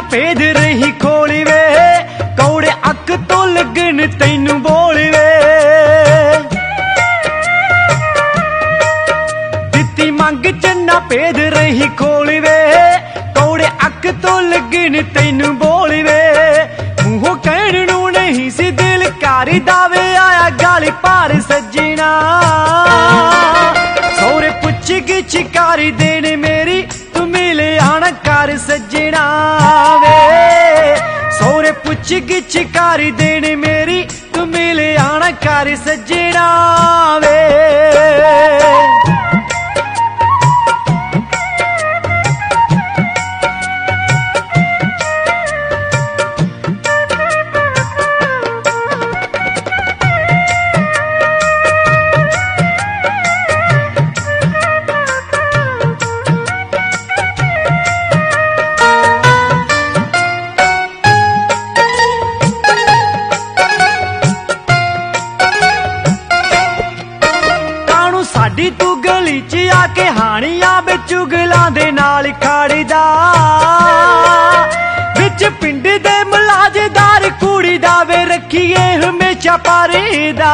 भेद रही खोली वे कौड़े अक तो लगन तैनू बोल वे दिती मंग चन्ना भेद रही खोली वे कौड़े अक तो लगन तैनू बोल वे मूहों कहण नू नहीं सी दिल कारी दावे आया गाली पार सजना सौरे पुछ गिछ कारी देने मेरी तू मिले आना कर सजना वे सौरे पुछ गिछ कारी देने मेरी तू मिले आना कर सजना वे साडी तू गली च आके हानिया बिच चुगलां दे नाल खाड़ीदा बिच पिंड दे मलाजदार कुड़ी दा वे रखीए हमेशा पारीदा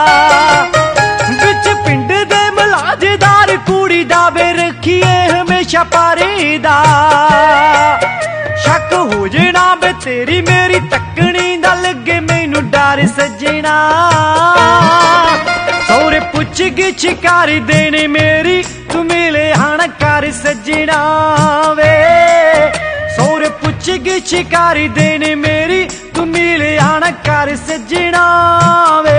बिच पिंड दे मलाजदार कुड़ी दा वे रखीए हमेशा पारीदा शक हो जाना बे तेरी मेरी तकनी दा लगे मैनू डर सजना सौरे पुछ गिछ कारी देने मेरी तू मिले हाना कर सजना वे सौरे पुछ गिछ कारी देने मेरी तू मिले हाना कर सजना वे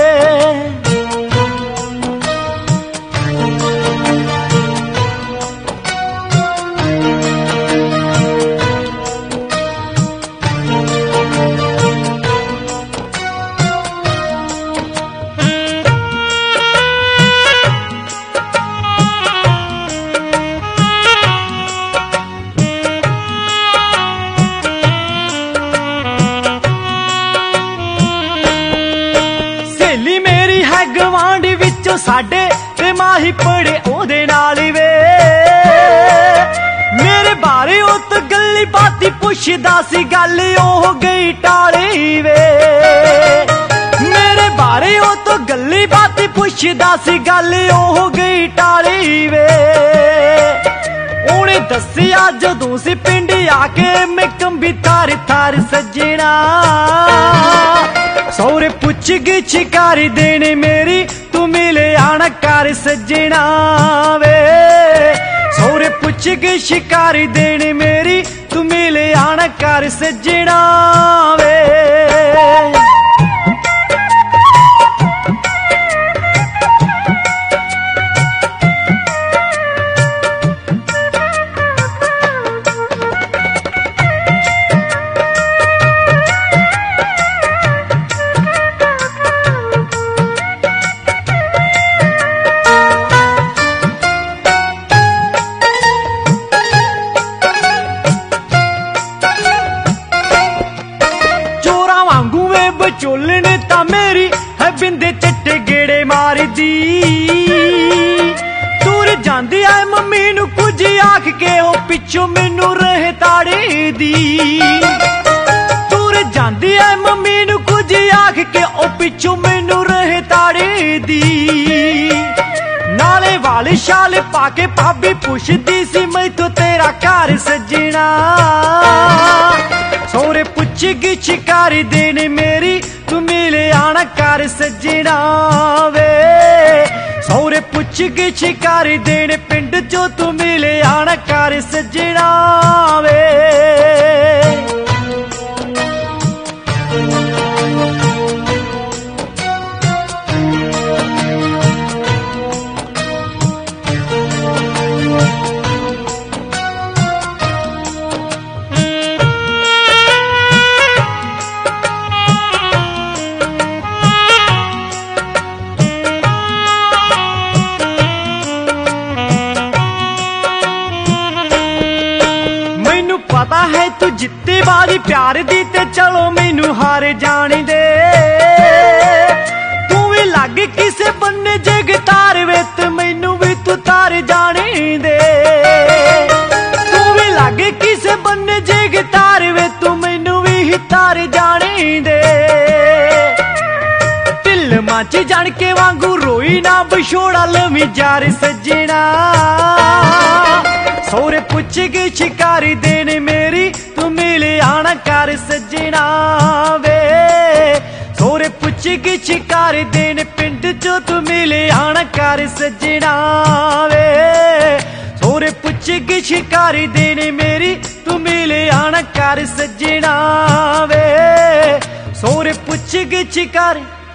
गवांढी विचों साडे ते माही पड़े ओदे नाल वे मेरे बारे ओ तो गल्ली बाती पुछदा सी गल ओ गई टाली वे मेरे बारे ओ तो गल्ली बाती पुछदा सी गल ओ गई टाली वे उन्हें दसिया जदों सी पिंड आके मैं कंबी थार थार सजना सौरे पुछ गिछ कारी देने मेरी तू मिले आना कर सजना वे सौरे पुछ गिछ कारी देने मेरी तू मिले आना कर सजना वे चोलन ता मेरी है बिंदे चिट्टे गेड़े मार दी दूर जांदी आए मम्मी नू कुछ आख के ओ पिछों मैनू रहे ताड़े दी दूर जांदी आए मम्मी नू कुछ आख के ओ पिछों मैनू रहे ताड़े दी नाले वाले शाल पाके भाभी पुछदी सी मैं तो तेरा घर सजना सौरे पुछ गिछ कारी देने मेरी तू मिले आना कर सजना वे सौरे पुछ गिछ कारी देने पिंड चो तू मिले आना कर सजना वे पता है तू जित्ती बारी प्यार दी ते चलो मैनू हार जाने दे तू भी लग किसे बन्ने जग तार वे ते मैनू भी तू तार जाने दे तू भी लग किसे बन्ने जग ਵੇਖ ਤਾਰ ਵੇ ਤੂੰ ਮੈਨੂੰ ਵੀ ਤਾਰ ਜਾਣੀ ਦੇ ਢਿਲਮਾਂ ਚ ਜਾਣ ਕੇ ਵਾਂਗੂ ਰੋਈ ਨਾ ਵਿਛੋੜਾ ਲਵੀਂ ਯਾਰ ਸੱਜਣਾ ਸਹੁਰੇ ਪੁੱਛ ਕੇ ਸ਼ਿਕਾਰੀ ਦੇਣ ਮੇਰੀ ਤੂੰ ਮਿਲਿਆ ਨਾ ਕਰ ਸੱਜਣਾ ਵੇ ਸਹੁਰੇ ਪੁੱਛ ਕੇ ਸ਼ਿਕਾਰੀ ਦੇਣ ਪਿੰਡ ਚੋਂ ਤੂੰ ਮਿਲਿਆ ਨਾ ਕਰ ਸੱਜਣਾ ਵੇ ਸਹੁਰੇ ਪੁੱਛ ਕੇ ਸ਼ਿਕਾਰੀ ਦੇਣ ਮੇਰੀ ਤੂੰ ਮਿਲਿਆ ਨਾ ਕਰ ਸੱਜਣਾ ਵੇ ਸਹੁਰੇ ਪੁੱਛ ਕੇ ਸ਼ਿਕਾਰੀ